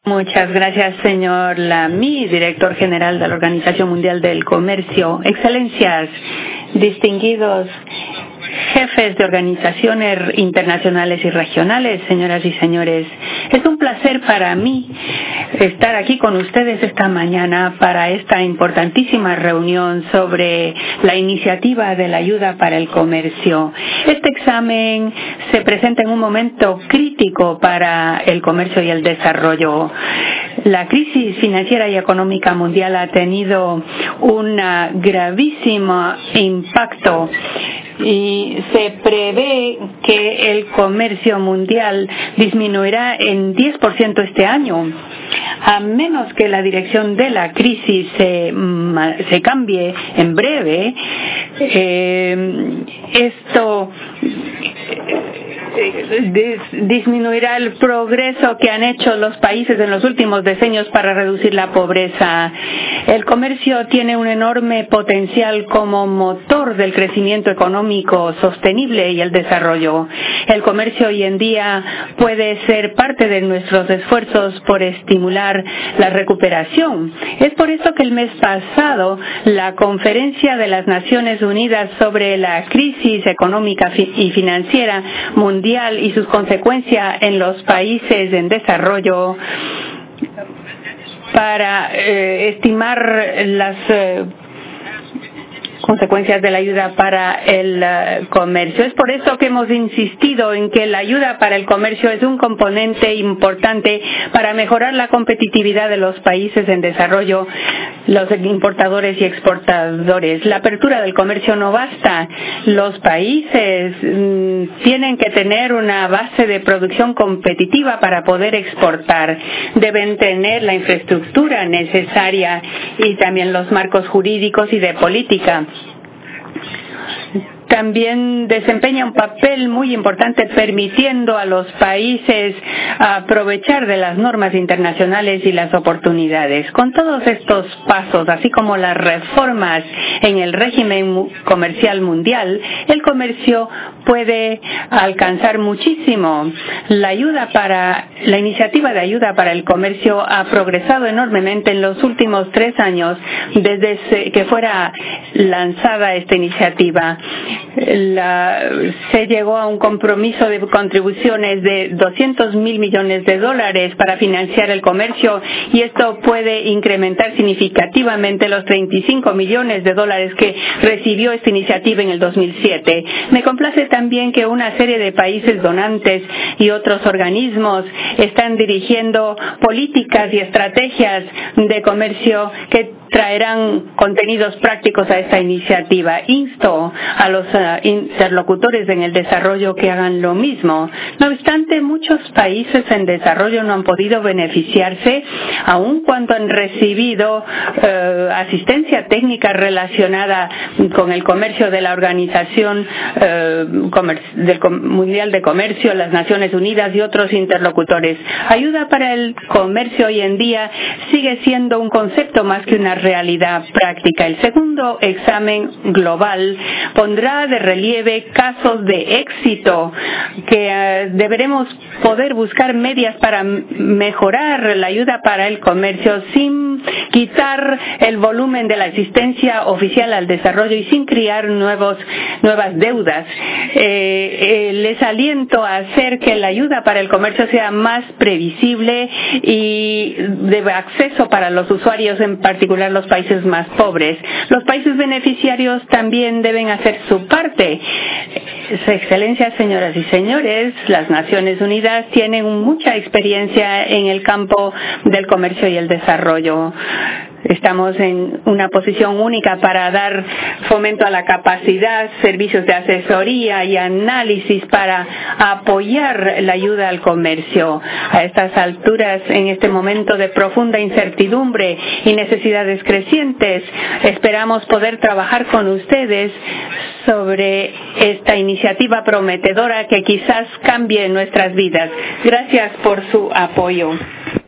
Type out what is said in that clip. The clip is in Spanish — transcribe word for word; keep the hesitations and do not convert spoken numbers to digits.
Muchas gracias, señor Lamy, director general de la Organización Mundial del Comercio. Excelencias, distinguidos jefes de organizaciones internacionales y regionales, señoras y señores, es un placer para mí estar aquí con ustedes esta mañana para esta importantísima reunión sobre la iniciativa de la ayuda para el comercio. Este examen se presenta en un momento crítico para el comercio y el desarrollo. La crisis financiera y económica mundial ha tenido un gravísimo impacto y se prevé que el comercio mundial disminuirá en diez por ciento este año. A menos que la dirección de la crisis se, se cambie en breve, eh, esto Dis, disminuirá el progreso que han hecho los países en los últimos decenios para reducir la pobreza. El comercio tiene un enorme potencial como motor del crecimiento económico sostenible y el desarrollo. El comercio hoy en día puede ser parte de nuestros esfuerzos por estimular la recuperación. Es por eso que el mes pasado la Conferencia de las Naciones Unidas sobre la crisis económica y financiera mundial y sus consecuencias en los países en desarrollo para eh, estimar las eh, consecuencias de la ayuda para el uh, comercio. Es por eso que hemos insistido en que la ayuda para el comercio es un componente importante para mejorar la competitividad de los países en desarrollo, los importadores y exportadores. La apertura del comercio no basta. Los países mmm, tienen que tener una base de producción competitiva para poder exportar. Deben tener la infraestructura necesaria y también los marcos jurídicos y de política. También desempeña un papel muy importante permitiendo a los países aprovechar de las normas internacionales y las oportunidades. Con todos estos pasos, así como las reformas en el régimen comercial mundial, el comercio puede alcanzar muchísimo. La ayuda para la iniciativa de ayuda para el comercio ha progresado enormemente en los últimos tres años desde que fuera lanzada esta iniciativa. La, se llegó a un compromiso de contribuciones de doscientos mil millones de dólares para financiar el comercio y esto puede incrementar significativamente los treinta y cinco millones de dólares que recibió esta iniciativa en el dos mil siete. Me complace también que una serie de países donantes y otros organismos están dirigiendo políticas y estrategias de comercio que traerán contenidos prácticos a esta iniciativa. Insto a los uh, interlocutores en el desarrollo que hagan lo mismo. No obstante, muchos países en desarrollo no han podido beneficiarse, aun cuando han recibido uh, asistencia técnica relacionada con el comercio de la Organización uh, Comer- del Com- Mundial de Comercio, las Naciones Unidas y otros interlocutores. Ayuda para el comercio hoy en día sigue siendo un concepto más que una realidad práctica. El segundo examen global pondrá de relieve casos de éxito que uh, deberemos poder buscar medias para mejorar la ayuda para el comercio sin quitar el volumen de la asistencia oficial al desarrollo y sin crear nuevos, nuevas deudas. Eh, eh, les aliento a hacer que la ayuda para el comercio sea más previsible y de acceso para los usuarios, en particular los países más pobres. Los países beneficiarios también deben hacer su parte. Su Excelencia, señoras y señores, las Naciones Unidas tienen mucha experiencia en el campo del comercio y el desarrollo. Estamos en una posición única para dar fomento a la capacidad, servicios de asesoría y análisis para apoyar la ayuda al comercio. A estas alturas, en este momento de profunda incertidumbre y necesidades crecientes, esperamos poder trabajar con ustedes sobre esta iniciativa prometedora que quizás cambie nuestras vidas. Gracias por su apoyo.